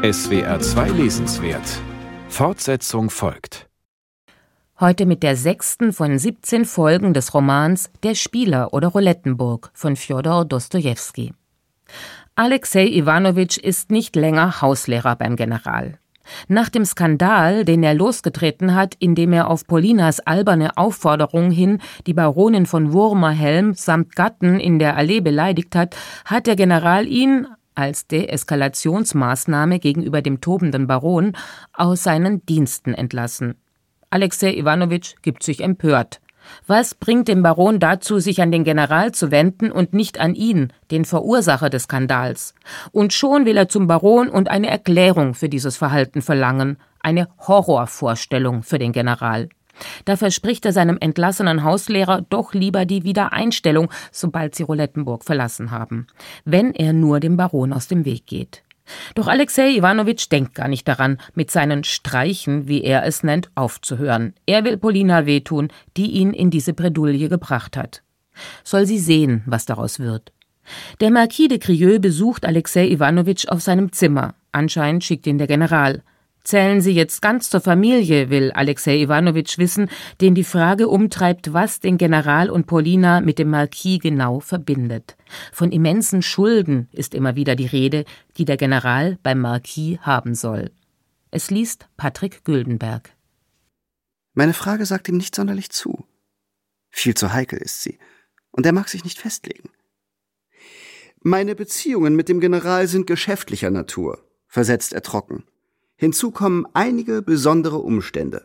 SWR 2 Lesenswert. Fortsetzung folgt. Heute mit der 6. von 17 Folgen des Romans Der Spieler oder Roulettenburg von Fjodor Dostojewski. Alexei Iwanowitsch ist nicht länger Hauslehrer beim General. Nach dem Skandal, den er losgetreten hat, indem er auf Polinas alberne Aufforderung hin die Baronin von Wurmerhelm samt Gatten in der Allee beleidigt hat, hat der General ihn als Deeskalationsmaßnahme gegenüber dem tobenden Baron aus seinen Diensten entlassen. Alexei Iwanowitsch gibt sich empört. Was bringt den Baron dazu, sich an den General zu wenden und nicht an ihn, den Verursacher des Skandals? Und schon will er zum Baron und eine Erklärung für dieses Verhalten verlangen, eine Horrorvorstellung für den General. Da verspricht er seinem entlassenen Hauslehrer doch lieber die Wiedereinstellung, sobald sie Roulettenburg verlassen haben, wenn er nur dem Baron aus dem Weg geht. Doch Alexei Iwanowitsch denkt gar nicht daran, mit seinen Streichen, wie er es nennt, aufzuhören. Er will Polina wehtun, die ihn in diese Bredouille gebracht hat. Soll sie sehen, was daraus wird. Der Marquis de Crieux besucht Alexei Iwanowitsch auf seinem Zimmer. Anscheinend schickt ihn der General. Zählen Sie jetzt ganz zur Familie, will Alexei Iwanowitsch wissen, den die Frage umtreibt, was den General und Polina mit dem Marquis genau verbindet. Von immensen Schulden ist immer wieder die Rede, die der General beim Marquis haben soll. Es liest Patrick Güldenberg. Meine Frage sagt ihm nicht sonderlich zu. Viel zu heikel ist sie, und er mag sich nicht festlegen. Meine Beziehungen mit dem General sind geschäftlicher Natur, versetzt er trocken. Hinzu kommen einige besondere Umstände.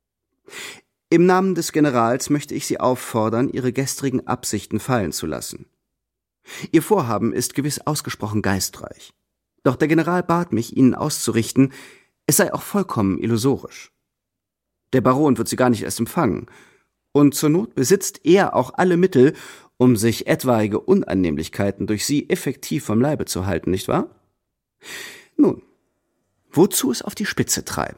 Im Namen des Generals möchte ich Sie auffordern, Ihre gestrigen Absichten fallen zu lassen. Ihr Vorhaben ist gewiss ausgesprochen geistreich. Doch der General bat mich, Ihnen auszurichten, es sei auch vollkommen illusorisch. Der Baron wird Sie gar nicht erst empfangen, und zur Not besitzt er auch alle Mittel, um sich etwaige Unannehmlichkeiten durch Sie effektiv vom Leibe zu halten, nicht wahr? Nun, wozu es auf die Spitze treiben?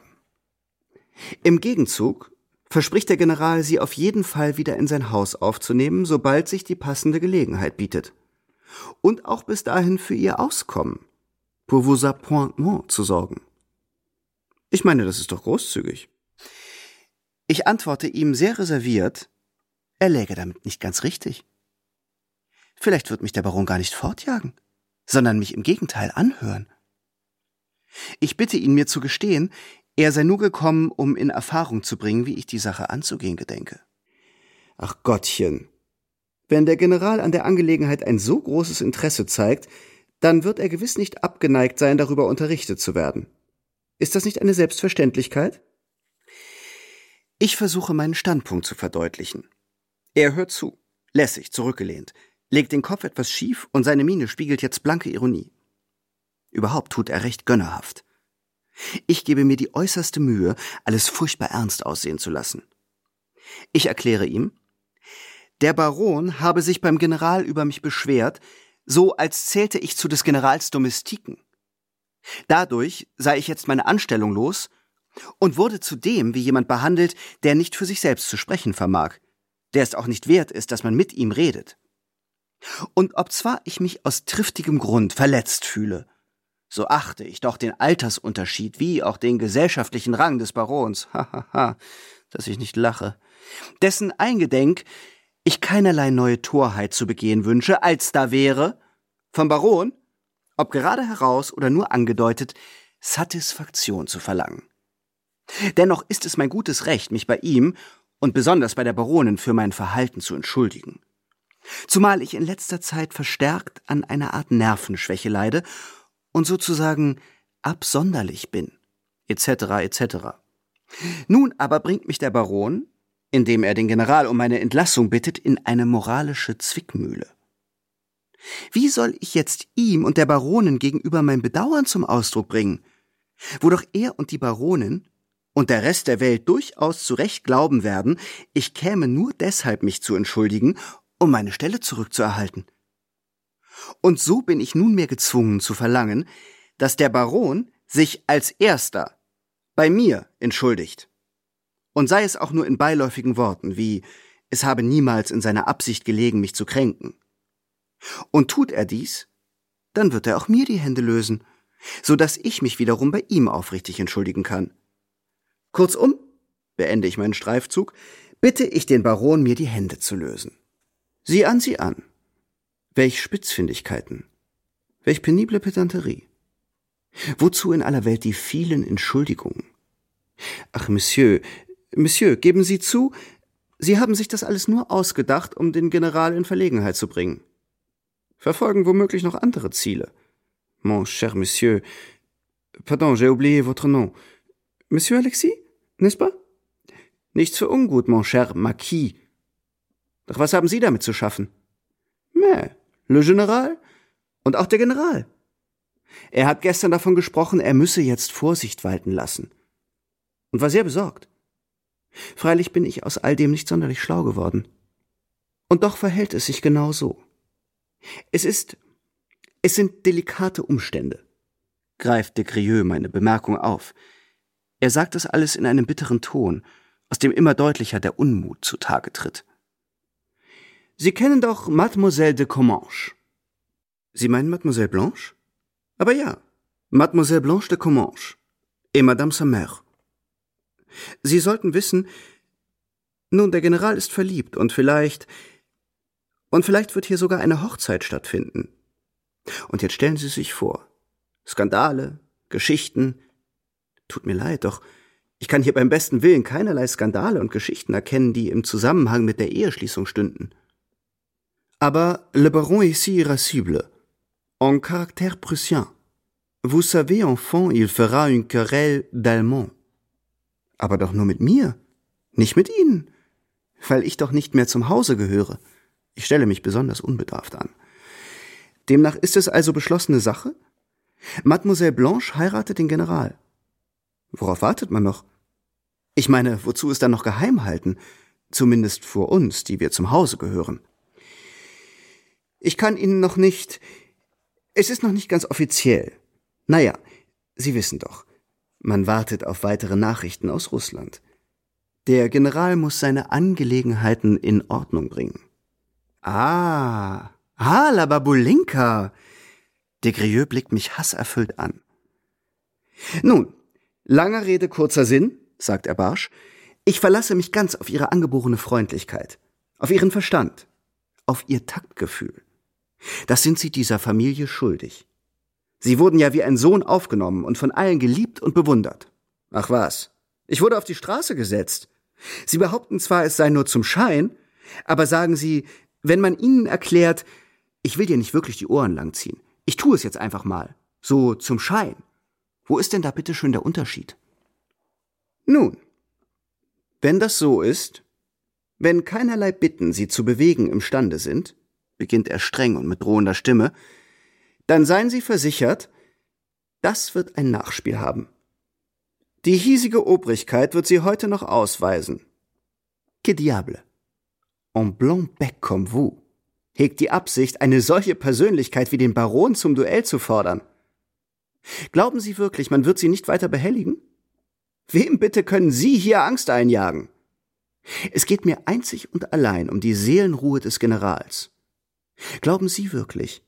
Im Gegenzug verspricht der General, Sie auf jeden Fall wieder in sein Haus aufzunehmen, sobald sich die passende Gelegenheit bietet. Und auch bis dahin für Ihr Auskommen, pour vos appointements zu sorgen. Ich meine, das ist doch großzügig. Ich antworte ihm sehr reserviert, er läge damit nicht ganz richtig. Vielleicht wird mich der Baron gar nicht fortjagen, sondern mich im Gegenteil anhören. Ich bitte ihn, mir zu gestehen, er sei nur gekommen, um in Erfahrung zu bringen, wie ich die Sache anzugehen gedenke. Ach Gottchen, wenn der General an der Angelegenheit ein so großes Interesse zeigt, dann wird er gewiss nicht abgeneigt sein, darüber unterrichtet zu werden. Ist das nicht eine Selbstverständlichkeit? Ich versuche, meinen Standpunkt zu verdeutlichen. Er hört zu, lässig, zurückgelehnt, legt den Kopf etwas schief und seine Miene spiegelt jetzt blanke Ironie. Überhaupt tut er recht gönnerhaft. Ich gebe mir die äußerste Mühe, alles furchtbar ernst aussehen zu lassen. Ich erkläre ihm, der Baron habe sich beim General über mich beschwert, so als zählte ich zu des Generals Domestiken. Dadurch sei ich jetzt meine Anstellung los und wurde zu dem wie jemand behandelt, der nicht für sich selbst zu sprechen vermag, der es auch nicht wert ist, dass man mit ihm redet. Und obzwar ich mich aus triftigem Grund verletzt fühle, so achte ich doch den Altersunterschied wie auch den gesellschaftlichen Rang des Barons, dass ich nicht lache, dessen eingedenk ich keinerlei neue Torheit zu begehen wünsche, als da wäre, vom Baron, ob gerade heraus oder nur angedeutet, Satisfaktion zu verlangen. Dennoch ist es mein gutes Recht, mich bei ihm und besonders bei der Baronin für mein Verhalten zu entschuldigen. Zumal ich in letzter Zeit verstärkt an einer Art Nervenschwäche leide und sozusagen absonderlich bin, etc. etc. Nun aber bringt mich der Baron, indem er den General um meine Entlassung bittet, in eine moralische Zwickmühle. Wie soll ich jetzt ihm und der Baronin gegenüber mein Bedauern zum Ausdruck bringen, wo doch er und die Baronin und der Rest der Welt durchaus zu Recht glauben werden, ich käme nur deshalb, mich zu entschuldigen, um meine Stelle zurückzuerhalten? Und so bin ich nunmehr gezwungen zu verlangen, dass der Baron sich als Erster bei mir entschuldigt. Und sei es auch nur in beiläufigen Worten, wie es habe niemals in seiner Absicht gelegen, mich zu kränken. Und tut er dies, dann wird er auch mir die Hände lösen, so dass ich mich wiederum bei ihm aufrichtig entschuldigen kann. Kurzum, beende ich meinen Streifzug, bitte ich den Baron, mir die Hände zu lösen. Sieh an. Welch Spitzfindigkeiten. Welch penible Pedanterie. Wozu in aller Welt die vielen Entschuldigungen? Ach, Monsieur, geben Sie zu, Sie haben sich das alles nur ausgedacht, um den General in Verlegenheit zu bringen. Verfolgen womöglich noch andere Ziele. Mon cher Monsieur, pardon, j'ai oublié votre nom. Monsieur Alexis, n'est-ce pas? Nichts für ungut, mon cher Marquis. Doch was haben Sie damit zu schaffen? Mais, le General und auch der General. Er hat gestern davon gesprochen, er müsse jetzt Vorsicht walten lassen. Und war sehr besorgt. Freilich bin ich aus all dem nicht sonderlich schlau geworden. Und doch verhält es sich genau so. Es sind delikate Umstände, greift de Grieux meine Bemerkung auf. Er sagt das alles in einem bitteren Ton, aus dem immer deutlicher der Unmut zutage tritt. Sie kennen doch Mademoiselle de Comminges. Sie meinen Mademoiselle Blanche? Aber ja, Mademoiselle Blanche de Comminges et Madame sa mère. Sie sollten wissen, nun, der General ist verliebt und vielleicht wird hier sogar eine Hochzeit stattfinden. Und jetzt stellen Sie sich vor, Skandale, Geschichten. Tut mir leid, doch ich kann hier beim besten Willen keinerlei Skandale und Geschichten erkennen, die im Zusammenhang mit der Eheschließung stünden. Aber le baron est si irascible, en caractère prussien. Vous savez, enfant, il fera une querelle d'Allemand. Aber doch nur mit mir, nicht mit Ihnen, weil ich doch nicht mehr zum Hause gehöre. Ich stelle mich besonders unbedarft an. Demnach ist es also beschlossene Sache? Mademoiselle Blanche heiratet den General. Worauf wartet man noch? Ich meine, wozu es dann noch geheim halten? Zumindest vor uns, die wir zum Hause gehören. Ich kann Ihnen noch nicht... Es ist noch nicht ganz offiziell. Naja, Sie wissen doch, man wartet auf weitere Nachrichten aus Russland. Der General muss seine Angelegenheiten in Ordnung bringen. Ah, la Babulinka! De Grieux blickt mich hasserfüllt an. Nun, langer Rede, kurzer Sinn, sagt er barsch, ich verlasse mich ganz auf Ihre angeborene Freundlichkeit, auf Ihren Verstand, auf Ihr Taktgefühl. Das sind Sie dieser Familie schuldig. Sie wurden ja wie ein Sohn aufgenommen und von allen geliebt und bewundert. Ach was, ich wurde auf die Straße gesetzt. Sie behaupten zwar, es sei nur zum Schein, aber sagen Sie, wenn man Ihnen erklärt, ich will dir nicht wirklich die Ohren langziehen, ich tue es jetzt einfach mal, so zum Schein. Wo ist denn da bitte schön der Unterschied? Nun, wenn das so ist, wenn keinerlei Bitten Sie zu bewegen imstande sind, beginnt er streng und mit drohender Stimme, dann seien Sie versichert, das wird ein Nachspiel haben. Die hiesige Obrigkeit wird Sie heute noch ausweisen. Que diable! En blanc bec comme vous hegt die Absicht, eine solche Persönlichkeit wie den Baron zum Duell zu fordern. Glauben Sie wirklich, man wird Sie nicht weiter behelligen? Wem bitte können Sie hier Angst einjagen? Es geht mir einzig und allein um die Seelenruhe des Generals. Glauben Sie wirklich,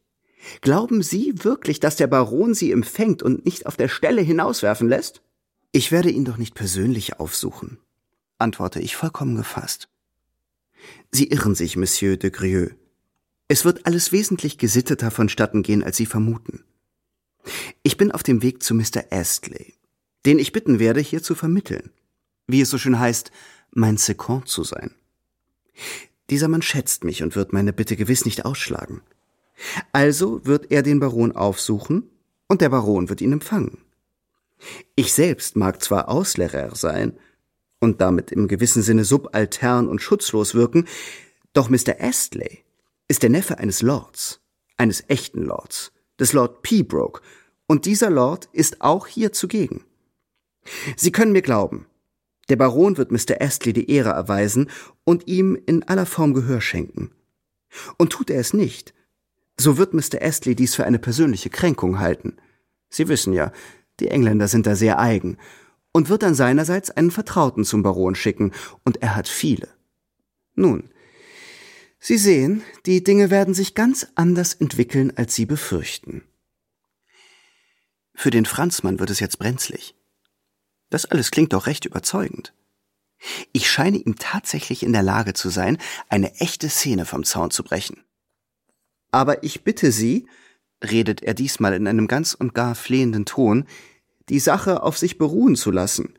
dass der Baron Sie empfängt und nicht auf der Stelle hinauswerfen lässt? Ich werde ihn doch nicht persönlich aufsuchen, antworte ich vollkommen gefasst. Sie irren sich, Monsieur de Grieux. Es wird alles wesentlich gesitteter vonstatten gehen, als Sie vermuten. Ich bin auf dem Weg zu Mr. Astley, den ich bitten werde, hier zu vermitteln. Wie es so schön heißt, mein Second zu sein. Dieser Mann schätzt mich und wird meine Bitte gewiss nicht ausschlagen. Also wird er den Baron aufsuchen und der Baron wird ihn empfangen. Ich selbst mag zwar Auslehrer sein und damit im gewissen Sinne subaltern und schutzlos wirken, doch Mr. Astley ist der Neffe eines Lords, eines echten Lords, des Lord Pembroke, und dieser Lord ist auch hier zugegen. Sie können mir glauben, der Baron wird Mr. Astley die Ehre erweisen und ihm in aller Form Gehör schenken. Und tut er es nicht, so wird Mr. Astley dies für eine persönliche Kränkung halten. Sie wissen ja, die Engländer sind da sehr eigen, und wird dann seinerseits einen Vertrauten zum Baron schicken, und er hat viele. Nun, Sie sehen, die Dinge werden sich ganz anders entwickeln, als Sie befürchten. Für den Franzmann wird es jetzt brenzlig. Das alles klingt doch recht überzeugend. Ich scheine ihm tatsächlich in der Lage zu sein, eine echte Szene vom Zaun zu brechen. Aber ich bitte Sie, redet er diesmal in einem ganz und gar flehenden Ton, die Sache auf sich beruhen zu lassen.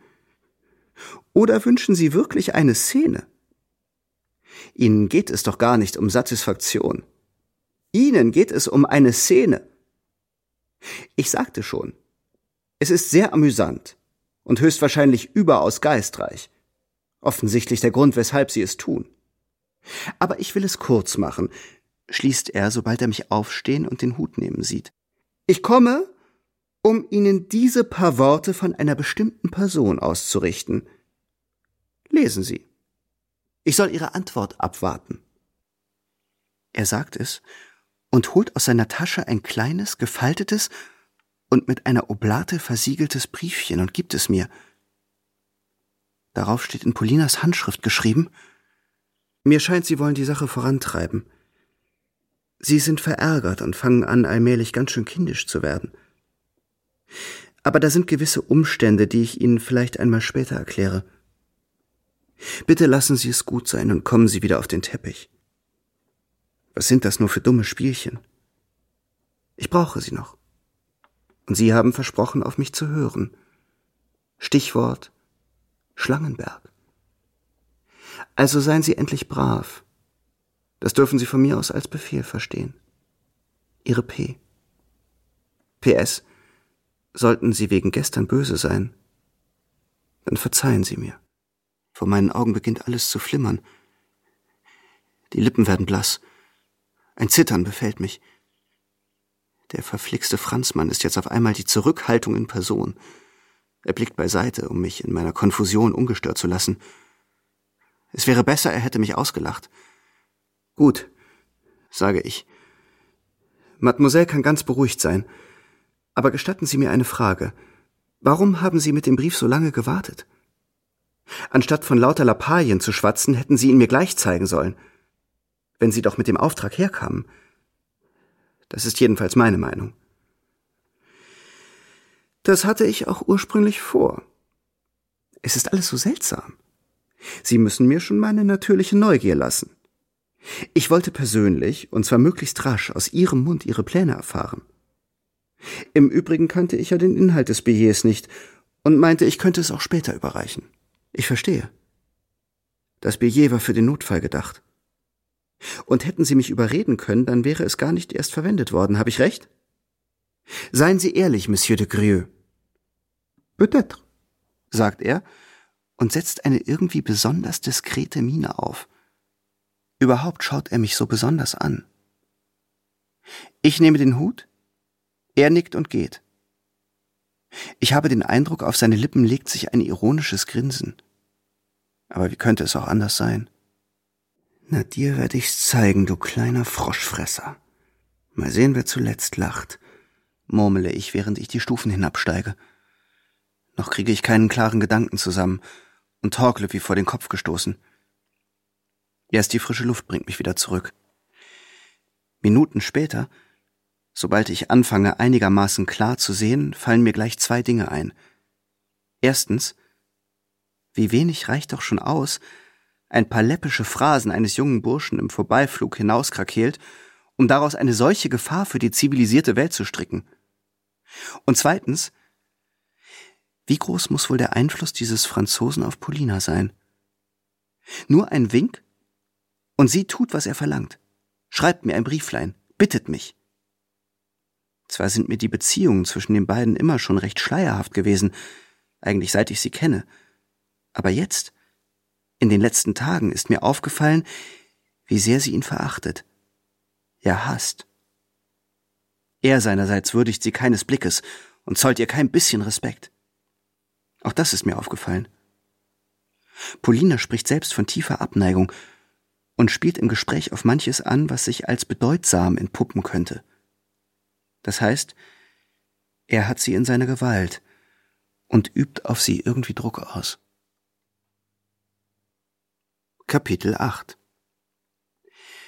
Oder wünschen Sie wirklich eine Szene? Ihnen geht es doch gar nicht um Satisfaktion. Ihnen geht es um eine Szene. Ich sagte schon, es ist sehr amüsant und höchstwahrscheinlich überaus geistreich. Offensichtlich der Grund, weshalb Sie es tun. Aber ich will es kurz machen, schließt er, sobald er mich aufstehen und den Hut nehmen sieht. Ich komme, um Ihnen diese paar Worte von einer bestimmten Person auszurichten. Lesen Sie. Ich soll Ihre Antwort abwarten. Er sagt es und holt aus seiner Tasche ein kleines, gefaltetes und mit einer Oblate versiegeltes Briefchen und gibt es mir. Darauf steht in Paulinas Handschrift geschrieben: Mir scheint, Sie wollen die Sache vorantreiben. Sie sind verärgert und fangen an, allmählich ganz schön kindisch zu werden. Aber da sind gewisse Umstände, die ich Ihnen vielleicht einmal später erkläre. Bitte lassen Sie es gut sein und kommen Sie wieder auf den Teppich. Was sind das nur für dumme Spielchen? Ich brauche Sie noch. Und Sie haben versprochen, auf mich zu hören. Stichwort Schlangenberg. Also seien Sie endlich brav. Das dürfen Sie von mir aus als Befehl verstehen. Ihre P. PS. Sollten Sie wegen gestern böse sein, dann verzeihen Sie mir. Vor meinen Augen beginnt alles zu flimmern. Die Lippen werden blass. Ein Zittern befällt mich. Der verflixte Franzmann ist jetzt auf einmal die Zurückhaltung in Person. Er blickt beiseite, um mich in meiner Konfusion ungestört zu lassen. Es wäre besser, er hätte mich ausgelacht. Gut, sage ich. Mademoiselle kann ganz beruhigt sein. Aber gestatten Sie mir eine Frage. Warum haben Sie mit dem Brief so lange gewartet? Anstatt von lauter Lappalien zu schwatzen, hätten Sie ihn mir gleich zeigen sollen. Wenn Sie doch mit dem Auftrag herkamen. Das ist jedenfalls meine Meinung. Das hatte ich auch ursprünglich vor. Es ist alles so seltsam. Sie müssen mir schon meine natürliche Neugier lassen. Ich wollte persönlich, und zwar möglichst rasch, aus Ihrem Mund Ihre Pläne erfahren. Im Übrigen kannte ich ja den Inhalt des Billets nicht und meinte, ich könnte es auch später überreichen. Ich verstehe. Das Billet war für den Notfall gedacht. Und hätten Sie mich überreden können, dann wäre es gar nicht erst verwendet worden. Habe ich recht? Seien Sie ehrlich, Monsieur de Grieux. Peut-être, sagt er und setzt eine irgendwie besonders diskrete Miene auf. Überhaupt schaut er mich so besonders an. Ich nehme den Hut, er nickt und geht. Ich habe den Eindruck, auf seine Lippen legt sich ein ironisches Grinsen. Aber wie könnte es auch anders sein? Na, dir werde ich's zeigen, du kleiner Froschfresser. Mal sehen, wer zuletzt lacht, murmele ich, während ich die Stufen hinabsteige. Noch kriege ich keinen klaren Gedanken zusammen und torkle wie vor den Kopf gestoßen. Erst die frische Luft bringt mich wieder zurück. Minuten später, sobald ich anfange, einigermaßen klar zu sehen, fallen mir gleich zwei Dinge ein. Erstens, wie wenig reicht doch schon aus, ein paar läppische Phrasen eines jungen Burschen im Vorbeiflug hinauskrakeelt, um daraus eine solche Gefahr für die zivilisierte Welt zu stricken. Und zweitens, wie groß muss wohl der Einfluss dieses Franzosen auf Paulina sein? Nur ein Wink, und sie tut, was er verlangt. Schreibt mir ein Brieflein, bittet mich. Zwar sind mir die Beziehungen zwischen den beiden immer schon recht schleierhaft gewesen, eigentlich seit ich sie kenne, aber jetzt, in den letzten Tagen, ist mir aufgefallen, wie sehr sie ihn verachtet. Ja, hasst. Er seinerseits würdigt sie keines Blickes und zollt ihr kein bisschen Respekt. Auch das ist mir aufgefallen. Paulina spricht selbst von tiefer Abneigung und spielt im Gespräch auf manches an, was sich als bedeutsam entpuppen könnte. Das heißt, er hat sie in seiner Gewalt und übt auf sie irgendwie Druck aus. Kapitel 8.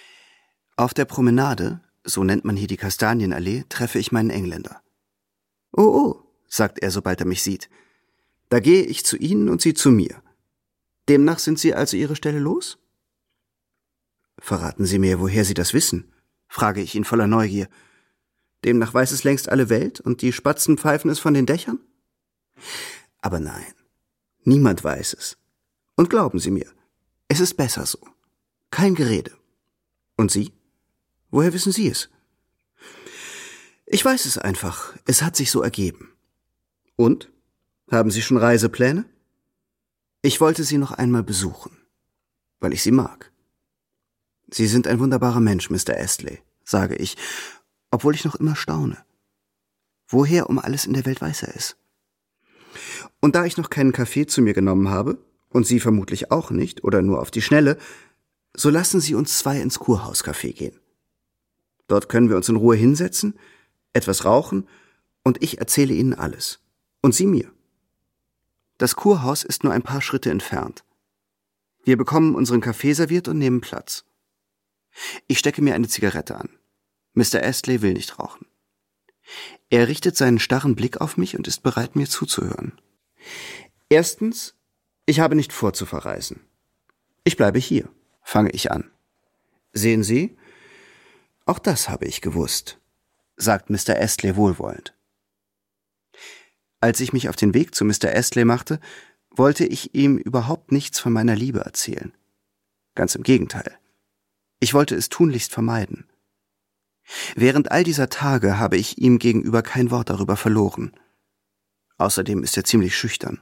Auf der Promenade, so nennt man hier die Kastanienallee, treffe ich meinen Engländer. Oh, oh, sagt er, sobald er mich sieht. Da gehe ich zu Ihnen und Sie zu mir. Demnach sind Sie also Ihre Stelle los? Verraten Sie mir, woher Sie das wissen, frage ich ihn voller Neugier. Demnach weiß es längst alle Welt und die Spatzen pfeifen es von den Dächern? Aber nein, niemand weiß es. Und glauben Sie mir, es ist besser so. Kein Gerede. Und Sie? Woher wissen Sie es? Ich weiß es einfach. Es hat sich so ergeben. Und? Haben Sie schon Reisepläne? Ich wollte Sie noch einmal besuchen, weil ich Sie mag. Sie sind ein wunderbarer Mensch, Mr. Astley, sage ich, obwohl ich noch immer staune. Woher um alles in der Welt weiß er es? Und da ich noch keinen Kaffee zu mir genommen habe, und Sie vermutlich auch nicht, oder nur auf die Schnelle, so lassen Sie uns 2 ins Kurhauscafé gehen. Dort können wir uns in Ruhe hinsetzen, etwas rauchen, und ich erzähle Ihnen alles. Und Sie mir. Das Kurhaus ist nur ein paar Schritte entfernt. Wir bekommen unseren Kaffee serviert und nehmen Platz. Ich stecke mir eine Zigarette an. Mr. Astley will nicht rauchen. Er richtet seinen starren Blick auf mich und ist bereit, mir zuzuhören. Erstens, ich habe nicht vor zu verreisen. Ich bleibe hier, fange ich an. Sehen Sie? Auch das habe ich gewusst, sagt Mr. Astley wohlwollend. Als ich mich auf den Weg zu Mr. Astley machte, wollte ich ihm überhaupt nichts von meiner Liebe erzählen. Ganz im Gegenteil. Ich wollte es tunlichst vermeiden. Während all dieser Tage habe ich ihm gegenüber kein Wort darüber verloren. Außerdem ist er ziemlich schüchtern.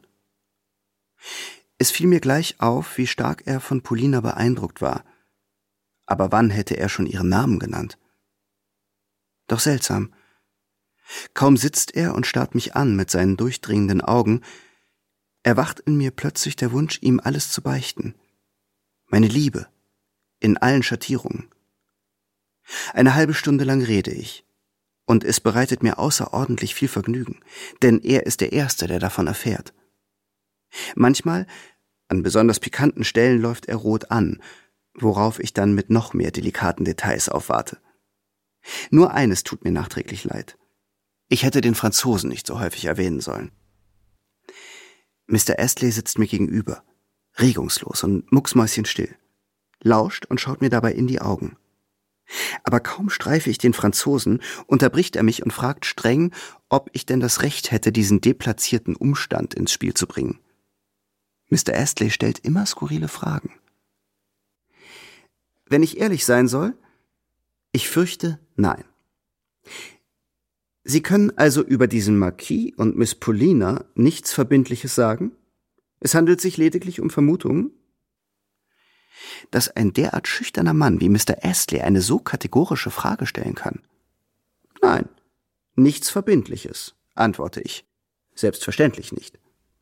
Es fiel mir gleich auf, wie stark er von Polina beeindruckt war. Aber wann hätte er schon ihren Namen genannt? Doch seltsam. Kaum sitzt er und starrt mich an mit seinen durchdringenden Augen, erwacht in mir plötzlich der Wunsch, ihm alles zu beichten. Meine Liebe, in allen Schattierungen. Eine halbe Stunde lang rede ich, und es bereitet mir außerordentlich viel Vergnügen, denn er ist der Erste, der davon erfährt. Manchmal, an besonders pikanten Stellen, läuft er rot an, worauf ich dann mit noch mehr delikaten Details aufwarte. Nur eines tut mir nachträglich leid. Ich hätte den Franzosen nicht so häufig erwähnen sollen. Mr. Astley sitzt mir gegenüber, regungslos und mucksmäuschenstill, lauscht und schaut mir dabei in die Augen. Aber kaum streife ich den Franzosen, unterbricht er mich und fragt streng, ob ich denn das Recht hätte, diesen deplatzierten Umstand ins Spiel zu bringen. Mr. Astley stellt immer skurrile Fragen. Wenn ich ehrlich sein soll, ich fürchte, nein. Sie können also über diesen Marquis und Miss Polina nichts Verbindliches sagen? Es handelt sich lediglich um Vermutungen? Dass ein derart schüchterner Mann wie Mr. Astley eine so kategorische Frage stellen kann? Nein, nichts Verbindliches, antworte ich. Selbstverständlich nicht.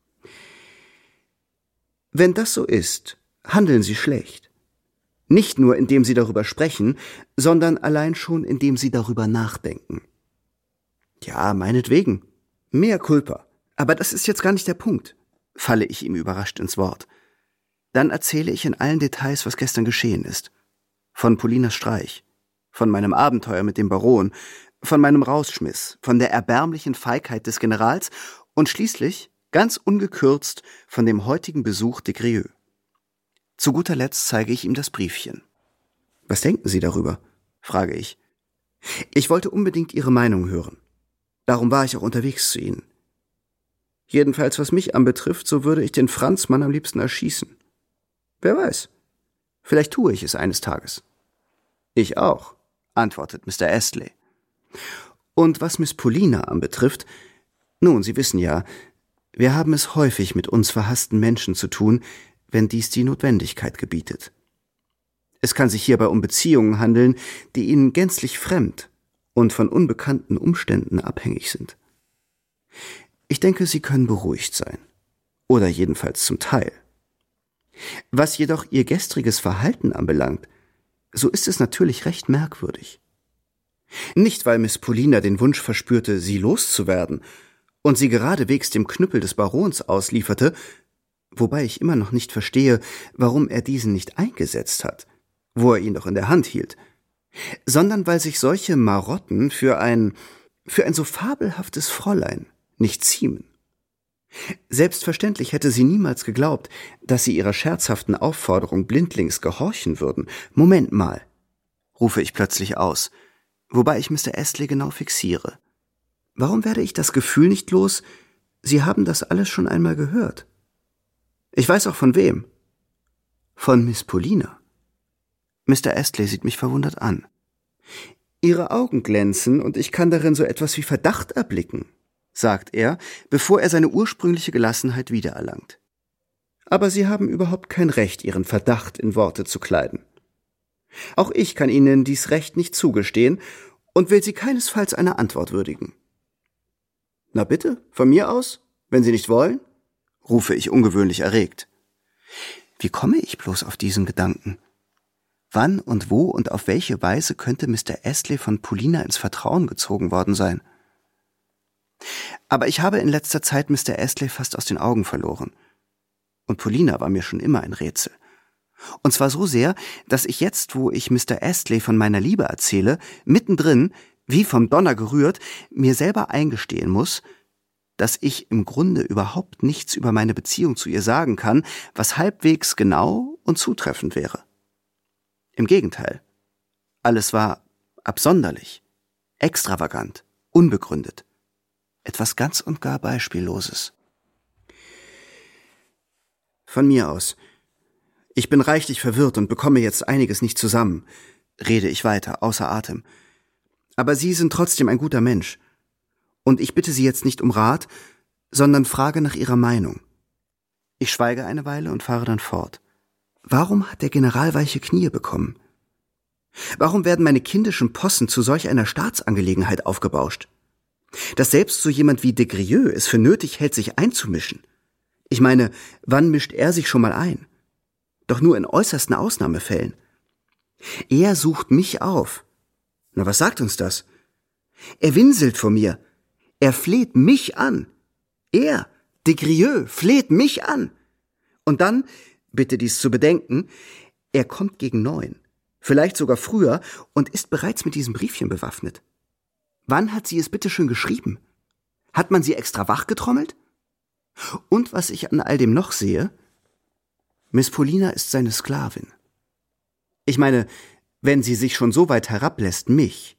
Wenn das so ist, handeln Sie schlecht. Nicht nur, indem Sie darüber sprechen, sondern allein schon, indem Sie darüber nachdenken. Ja, meinetwegen. Mea culpa. Aber das ist jetzt gar nicht der Punkt, falle ich ihm überrascht ins Wort. Dann erzähle ich in allen Details, was gestern geschehen ist. Von Polinas Streich, von meinem Abenteuer mit dem Baron, von meinem Rausschmiss, von der erbärmlichen Feigheit des Generals und schließlich, ganz ungekürzt, von dem heutigen Besuch de Grieux. Zu guter Letzt zeige ich ihm das Briefchen. Was denken Sie darüber? Frage ich. Ich wollte unbedingt Ihre Meinung hören. Darum war ich auch unterwegs zu Ihnen. Jedenfalls, was mich anbetrifft, so würde ich den Franzmann am liebsten erschießen. Wer weiß, vielleicht tue ich es eines Tages. Ich auch, antwortet Mr. Astley. Und was Miss Polina anbetrifft, nun, Sie wissen ja, wir haben es häufig mit uns verhassten Menschen zu tun, wenn dies die Notwendigkeit gebietet. Es kann sich hierbei um Beziehungen handeln, die Ihnen gänzlich fremd und von unbekannten Umständen abhängig sind. Ich denke, Sie können beruhigt sein. Oder jedenfalls zum Teil. Was jedoch Ihr gestriges Verhalten anbelangt, so ist es natürlich recht merkwürdig. Nicht, weil Miss Polina den Wunsch verspürte, Sie loszuwerden und sie geradewegs dem Knüppel des Barons auslieferte, wobei ich immer noch nicht verstehe, warum er diesen nicht eingesetzt hat, wo er ihn doch in der Hand hielt, sondern weil sich solche Marotten für ein, Für ein so fabelhaftes Fräulein nicht ziemen. Selbstverständlich hätte sie niemals geglaubt, dass sie ihrer scherzhaften Aufforderung blindlings gehorchen würden. Moment mal, rufe ich plötzlich aus, wobei ich Mr. Astley genau fixiere. Warum werde ich das Gefühl nicht los, Sie haben das alles schon einmal gehört? Ich weiß auch von wem. Von Miss Paulina. Mr. Astley sieht mich verwundert an. Ihre Augen glänzen und ich kann darin so etwas wie Verdacht erblicken, sagt er, bevor er seine ursprüngliche Gelassenheit wiedererlangt. Aber Sie haben überhaupt kein Recht, Ihren Verdacht in Worte zu kleiden. Auch ich kann Ihnen dies Recht nicht zugestehen und will Sie keinesfalls einer Antwort würdigen. Na bitte, von mir aus, wenn Sie nicht wollen, rufe ich ungewöhnlich erregt. Wie komme ich bloß auf diesen Gedanken? Wann und wo und auf welche Weise könnte Mr. Astley von Paulina ins Vertrauen gezogen worden sein? Aber ich habe in letzter Zeit Mr. Astley fast aus den Augen verloren. Und Paulina war mir schon immer ein Rätsel. Und zwar so sehr, dass ich jetzt, wo ich Mr. Astley von meiner Liebe erzähle, mittendrin, wie vom Donner gerührt, mir selber eingestehen muss, dass ich im Grunde überhaupt nichts über meine Beziehung zu ihr sagen kann, was halbwegs genau und zutreffend wäre. Im Gegenteil, alles war absonderlich, extravagant, unbegründet, etwas ganz und gar Beispielloses. Von mir aus. Ich bin reichlich verwirrt und bekomme jetzt einiges nicht zusammen, rede ich weiter, außer Atem. Aber Sie sind trotzdem ein guter Mensch. Und ich bitte Sie jetzt nicht um Rat, sondern frage nach Ihrer Meinung. Ich schweige eine Weile und fahre dann fort. Warum hat der General weiche Knie bekommen? Warum werden meine kindischen Possen zu solch einer Staatsangelegenheit aufgebauscht? Dass selbst so jemand wie de Grieux es für nötig hält, sich einzumischen. Ich meine, wann mischt er sich schon mal ein? Doch nur in äußersten Ausnahmefällen. Er sucht mich auf. Na, was sagt uns das? Er winselt vor mir. Er fleht mich an. Er, de Grieux, fleht mich an. Und dann, bitte dies zu bedenken, er kommt gegen 9, vielleicht sogar früher, und ist bereits mit diesem Briefchen bewaffnet. Wann hat sie es bitteschön geschrieben? Hat man sie extra wachgetrommelt? Und was ich an all dem noch sehe, Miss Paulina ist seine Sklavin. Ich meine, wenn sie sich schon so weit herablässt, mich,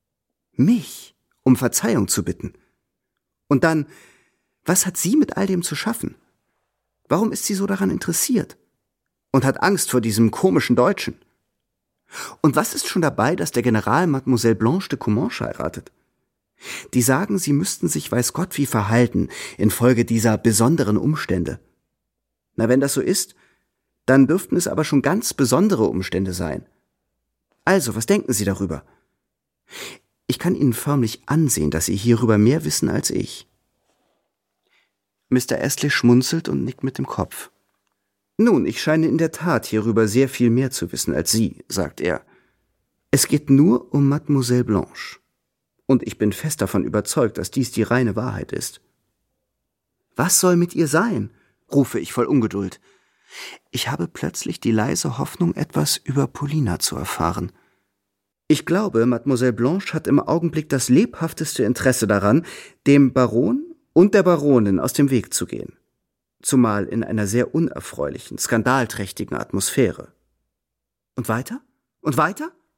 um Verzeihung zu bitten. Und dann, was hat sie mit all dem zu schaffen? Warum ist sie so daran interessiert? Und hat Angst vor diesem komischen Deutschen? Und was ist schon dabei, dass der General Mademoiselle Blanche de Comminges heiratet? Die sagen, sie müssten sich weiß Gott wie verhalten, infolge dieser besonderen Umstände. Na, wenn das so ist, dann dürften es aber schon ganz besondere Umstände sein. Also, was denken Sie darüber? Ich kann Ihnen förmlich ansehen, dass Sie hierüber mehr wissen als ich. Mr. Astley schmunzelt und nickt mit dem Kopf. Nun, ich scheine in der Tat hierüber sehr viel mehr zu wissen als Sie, sagt er. Es geht nur um Mademoiselle Blanche. Und ich bin fest davon überzeugt, dass dies die reine Wahrheit ist. Was soll mit ihr sein? Rufe ich voll Ungeduld. Ich habe plötzlich die leise Hoffnung, etwas über Paulina zu erfahren. Ich glaube, Mademoiselle Blanche hat im Augenblick das lebhafteste Interesse daran, dem Baron und der Baronin aus dem Weg zu gehen. Zumal in einer sehr unerfreulichen, skandalträchtigen Atmosphäre. Und weiter? Und weiter?